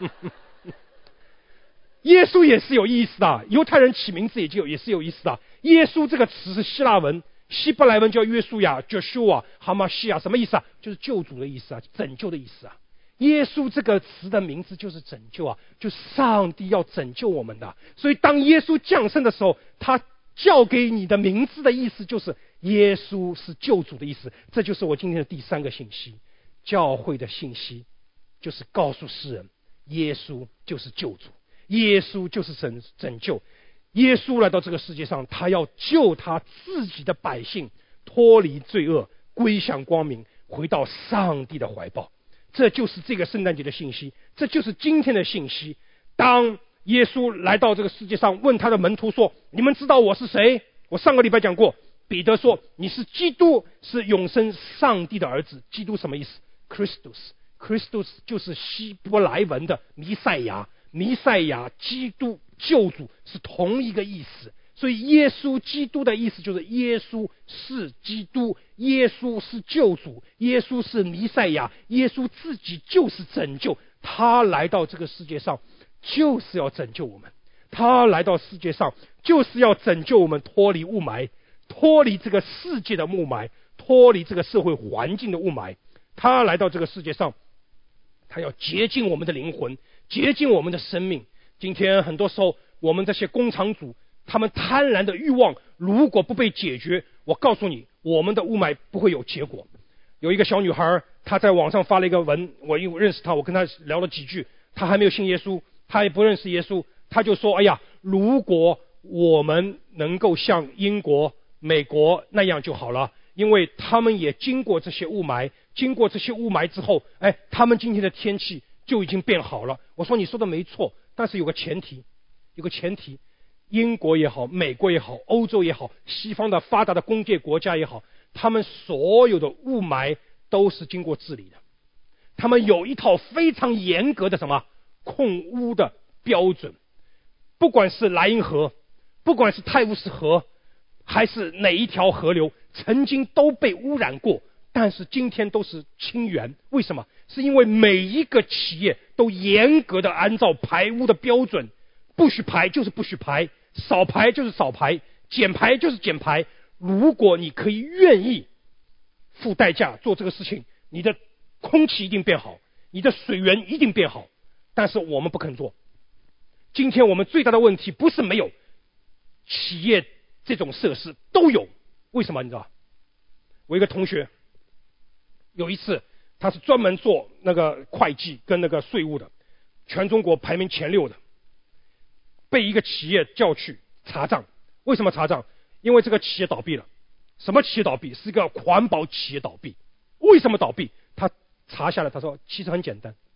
耶稣也是有意思的，犹太人起名字也是有意思的。耶稣这个词是希腊文。希伯来文叫约书亚 Joshua 哈马西亚，什么意思啊？就是救主的意思啊，拯救的意思啊。耶稣这个词的名字就是拯救啊，就是上帝要拯救我们的。所以当耶稣降生的时候，他叫给你的名字的意思就是耶稣是救主的意思。这就是我今天的第3个信息，教会的信息就是告诉世人，耶稣就是救主，耶稣就是拯救。耶稣来到这个世界上，他要救他自己的百姓脱离罪恶，归向光明，回到上帝的怀抱。这就是这个圣诞节的信息，这就是今天的信息。当耶稣来到这个世界上，问他的门徒说，你们知道我是谁？我上个礼拜讲过，彼得说你是基督，是永生上帝的儿子。基督什么意思？ Christus 就是希伯来文的弥赛亚，基督救主是同一个意思。所以耶稣基督的意思就是耶稣是基督，耶稣是救主，耶稣是弥赛亚，耶稣自己就是拯救。他来到这个世界上就是要拯救我们，他来到世界上就是要拯救我们脱离雾霾，脱离这个世界的雾霾，脱离这个社会环境的雾霾。他来到这个世界上，他要洁净我们的灵魂，洁净我们的生命。今天很多时候我们这些工厂主，他们贪婪的欲望如果不被解决，我告诉你，我们的雾霾不会有结果。有一个小女孩，她在网上发了一个文，我因为认识她，我跟她聊了几句，她还没有信耶稣，她也不认识耶稣，她就说，哎呀，如果我们能够像英国、美国那样就好了，因为他们也经过这些雾霾，之后，他们今天的天气就已经变好了。我说你说的没错，但是有个前提，英国也好，美国也好，欧洲也好，西方的发达的工业国家也好，他们所有的雾霾都是经过治理的，他们有一套非常严格的控污的标准。不管是莱茵河，不管是泰晤士河，还是哪一条河流，曾经都被污染过，但是今天都是清源。为什么？是因为每一个企业都严格的按照排污的标准，不许排就是不许排，少排就是少排，减排就是减排。如果你可以愿意付代价做这个事情，你的空气一定变好，你的水源一定变好，但是我们不肯做。今天我们最大的问题不是没有企业这种设施，都有。为什么你知道？我一个同学有一次，他是专门做那个会计跟那个税务的，全中国排名前6的，被一个企业叫去查账。为什么查账？因为这个企业倒闭了。什么企业倒闭？是一个环保企业倒闭。为什么倒闭？他查下来，他说其实很简单，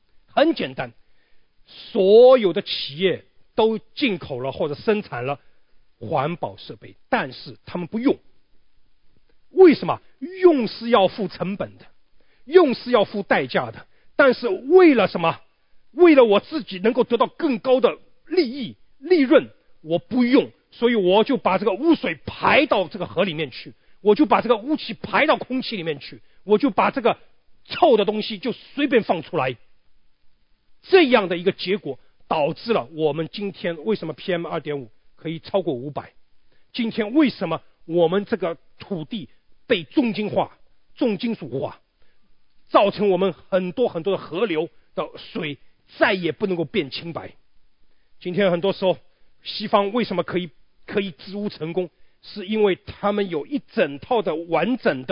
所有的企业都进口了或者生产了环保设备，但是他们不用。为什么？用是要付成本的，用是要付代价的，但是为了什么？为了我自己能够得到更高的利润，我不用，所以我就把这个污水排到这个河里面去，我就把这个污气排到空气里面去，我就把这个臭的东西就随便放出来。这样的一个结果导致了我们今天为什么 PM2.5 可以超过500，今天为什么我们这个土地被重金属化，造成我们很多的河流的水再也不能够变清白。今天很多时候西方为什么可以治污成功，是因为他们有一整套的完整的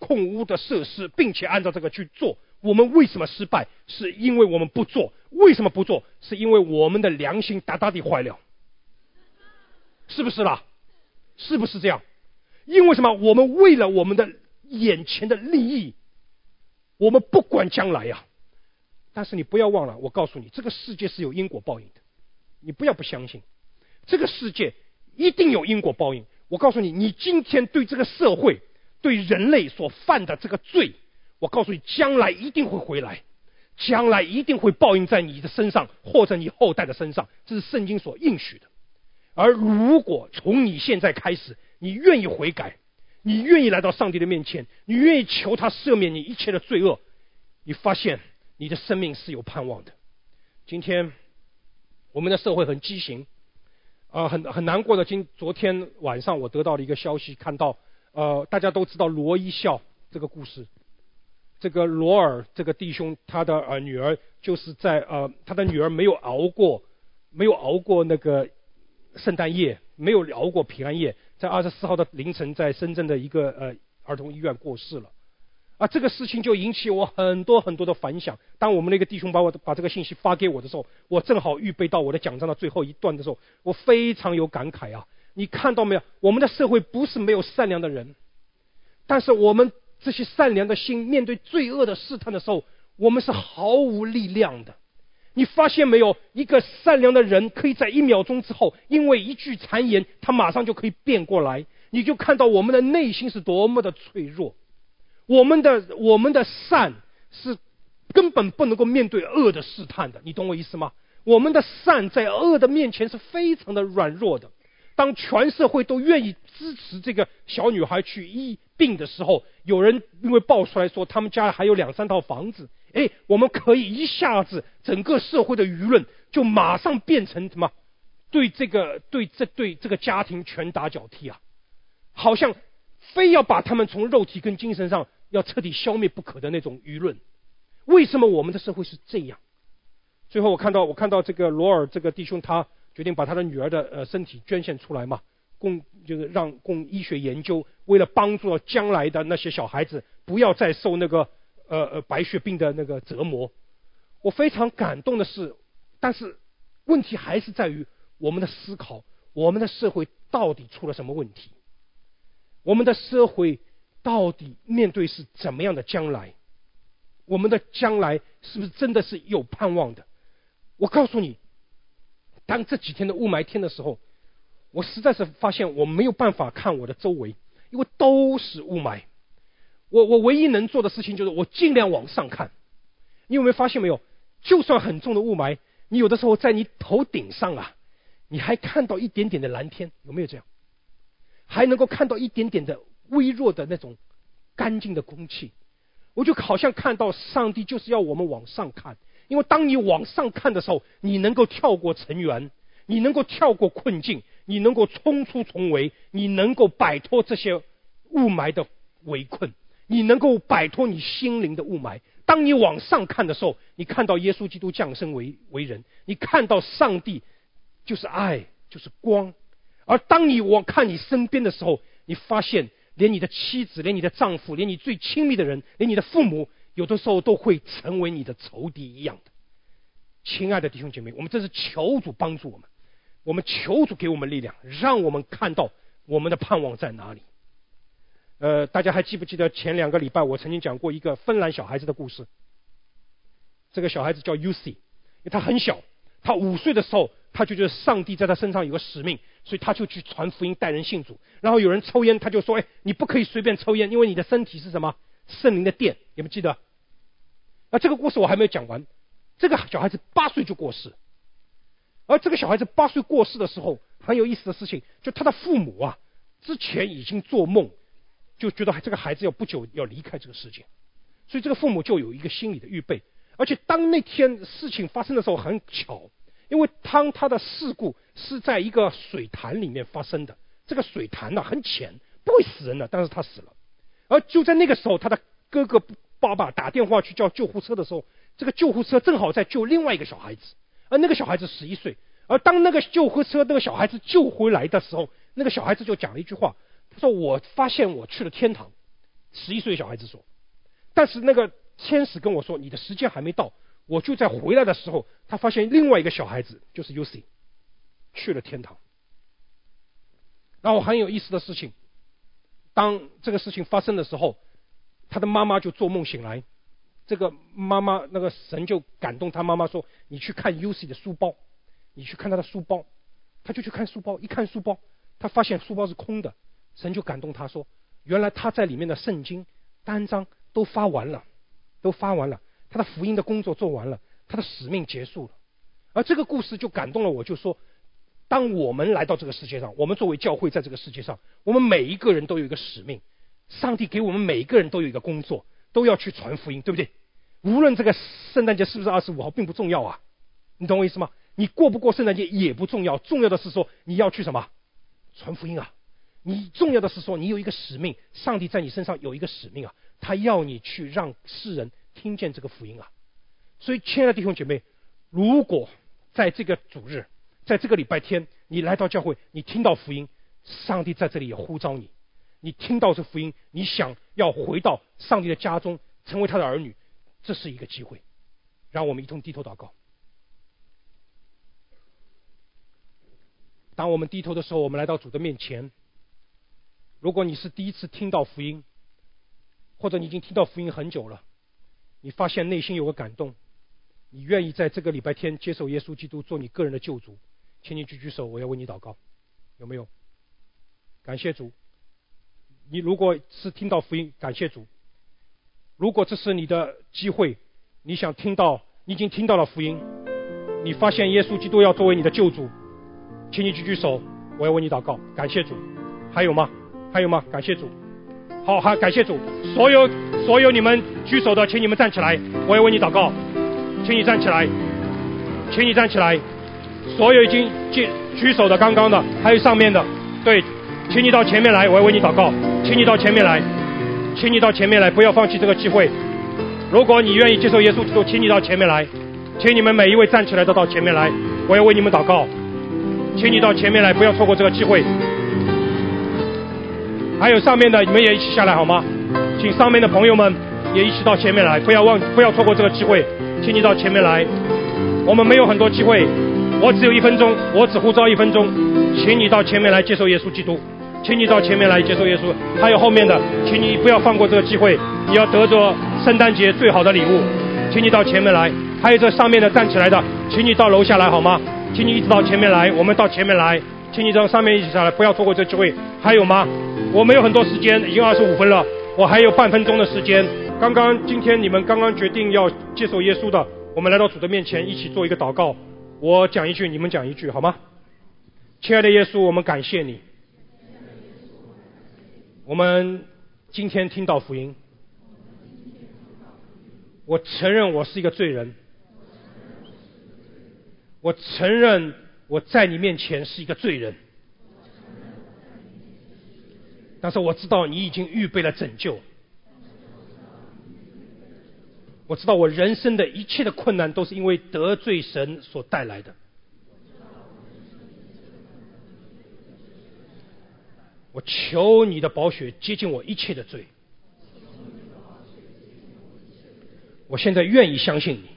空屋的设施，并且按照这个去做。我们为什么失败？是因为我们不做。为什么不做？是因为我们的良心大大地坏了，是不是啦？是不是这样？因为什么？我们为了我们的眼前的利益，我们不管将来呀。但是你不要忘了，我告诉你，这个世界是有因果报应的，你不要不相信，这个世界一定有因果报应。我告诉你，你今天对这个社会、对人类所犯的这个罪，我告诉你，将来一定会回来，将来一定会报应在你的身上，或者你后代的身上，这是圣经所应许的。而如果从你现在开始，你愿意悔改，你愿意来到上帝的面前，你愿意求他赦免你一切的罪恶，你发现你的生命是有盼望的。今天我们的社会很畸形，很难过的。昨天晚上我得到了一个消息，看到大家都知道罗一笑这个故事。这个罗尔这个弟兄，他的女儿就是在他的女儿没有熬过那个圣诞夜，没有熬过平安夜，在24号的凌晨，在深圳的一个儿童医院过世了。这个事情就引起我很多很多的反响。当我们那个弟兄把这个信息发给我的时候，我正好预备到我的讲章的最后一段的时候，我非常有感慨啊！你看到没有？我们的社会不是没有善良的人，但是我们这些善良的心面对罪恶的试探的时候，我们是毫无力量的。你发现没有？一个善良的人可以在1秒钟之后，因为一句谗言，他马上就可以变过来。你就看到我们的内心是多么的脆弱。我们的善是根本不能够面对恶的试探的，你懂我意思吗？我们的善在恶的面前是非常的软弱的。当全社会都愿意支持这个小女孩去医病的时候，有人因为爆出来说他们家还有2-3套房子，我们可以一下子整个社会的舆论就马上变成什么？对这个家庭拳打脚踢啊，好像非要把他们从肉体跟精神上要彻底消灭不可的那种舆论。为什么我们的社会是这样？最后我看到这个罗尔这个弟兄，他决定把他的女儿的身体捐献出来嘛，供医学研究，为了帮助将来的那些小孩子不要再受那个白血病的那个折磨。我非常感动的是，但是问题还是在于我们的思考，我们的社会到底出了什么问题？我们的社会到底面对是怎么样的将来？我们的将来是不是真的是有盼望的？我告诉你，当这几天的雾霾天的时候，我实在是发现我没有办法看我的周围，因为都是雾霾。我唯一能做的事情就是我尽量往上看。你有没有发现没有？就算很重的雾霾，你有的时候在你头顶上啊，你还看到一点点的蓝天，有没有这样？还能够看到一点点的微弱的那种干净的空气。我就好像看到上帝就是要我们往上看，因为当你往上看的时候，你能够跳过尘缘，你能够跳过困境，你能够冲出重围，你能够摆脱这些雾霾的围困，你能够摆脱你心灵的雾霾。当你往上看的时候，你看到耶稣基督降生为人，你看到上帝就是爱，就是光。而当你看你身边的时候，你发现连你的妻子，连你的丈夫，连你最亲密的人，连你的父母，有的时候都会成为你的仇敌一样的。亲爱的弟兄姐妹，我们真是求主帮助我们，我们求主给我们力量，让我们看到我们的盼望在哪里。大家还记不记得前2个礼拜我曾经讲过一个芬兰小孩子的故事？这个小孩子叫 UC， 因为他很小，他5岁的时候，他就觉得上帝在他身上有个使命，所以他就去传福音，带人信主。然后有人抽烟，他就说：“你不可以随便抽烟，因为你的身体是什么？圣灵的殿。”有没有记得？这个故事我还没有讲完。这个小孩子8岁就过世，而这个小孩子8岁过世的时候，很有意思的事情，就他的父母啊，之前已经做梦，就觉得这个孩子要不久要离开这个世界，所以这个父母就有一个心理的预备。而且当那天事情发生的时候很巧，因为他的事故是在一个水潭里面发生的，这个水潭呢很浅，不会死人的，但是他死了。而就在那个时候，他的哥哥爸爸打电话去叫救护车的时候，这个救护车正好在救另外一个小孩子，而那个小孩子11岁。而当那个救护车那个小孩子救回来的时候，那个小孩子就讲了一句话，他说：“我发现我去了天堂， 11岁的小孩子说。但是那个天使跟我说，你的时间还没到。我就在回来的时候，他发现另外一个小孩子，就是 UC 去了天堂。然后很有意思的事情，当这个事情发生的时候，他的妈妈就做梦醒来，这个妈妈那个神就感动他妈妈说，你去看 UC 的书包，你去看他的书包。他就去看书包，一看书包，他发现书包是空的。神就感动他说，原来他在里面的圣经单章都发完了，他的福音的工作做完了，他的使命结束了。而这个故事就感动了我，就说当我们来到这个世界上，我们作为教会在这个世界上，我们每一个人都有一个使命，上帝给我们每一个人都有一个工作，都要去传福音，对不对？无论这个圣诞节是不是25号并不重要啊，你懂我意思吗？你过不过圣诞节也不重要，重要的是说你要去什么？传福音啊！你重要的是说你有一个使命，上帝在你身上有一个使命啊，他要你去让世人听见这个福音啊。所以亲爱的弟兄姐妹，如果在这个主日，在这个礼拜天，你来到教会，你听到福音，上帝在这里也呼召你，你听到这福音，你想要回到上帝的家中，成为他的儿女，这是一个机会。让我们一同低头祷告。当我们低头的时候，我们来到主的面前。如果你是第一次听到福音，或者你已经听到福音很久了，你发现内心有个感动，你愿意在这个礼拜天接受耶稣基督做你个人的救主，请你举举手，我要为你祷告。有没有？感谢主。你如果是听到福音，感谢主。如果这是你的机会，你想听到，你已经听到了福音，你发现耶稣基督要作为你的救主，请你举举手，我要为你祷告。感谢主。还有吗？还有吗？感谢主。好，感谢主。所有你们举手的，请你们站起来，我要为你祷告。请你站起来，请你站起来。所有已经举手的，刚刚的，还有上面的，对，请你到前面来，我要为你祷告。请你到前面来，请你到前面来，不要放弃这个机会。如果你愿意接受耶稣基督，请你到前面来。请你们每一位站起来都到前面来，我要为你们祷告。请你到前面来，不要错过这个机会。还有上面的，你们也一起下来好吗？请上面的朋友们也一起到前面来，不要错过这个机会。请你到前面来，我们没有很多机会，我只有1分钟，我只呼召1分钟，请你到前面来接受耶稣基督，请你到前面来接受耶稣。还有后面的，请你不要放过这个机会，你要得着圣诞节最好的礼物，请你到前面来。还有这上面的站起来的，请你到楼下来好吗？请你一直到前面来，我们到前面来，请你到上面一起下来，不要错过这个机会。还有吗？我没有很多时间，已经25分了，我还有半分钟的时间。今天你们刚刚决定要接受耶稣的，我们来到主的面前一起做一个祷告。我讲一句，你们讲一句好吗？亲爱的耶稣，我们感谢你，我们今天听到福音，我承认我是一个罪人，我承认我在你面前是一个罪人，但是我知道你已经预备了拯救，我知道我人生的一切的困难都是因为得罪神所带来的，我求你的宝血洁净我一切的罪，我现在愿意相信你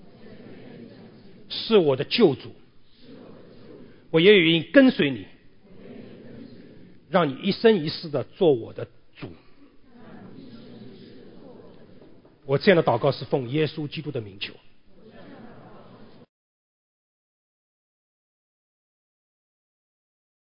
是我的救主，我也愿意跟随你，让你一生一世的做我的主。我这样的祷告是奉耶稣基督的名求。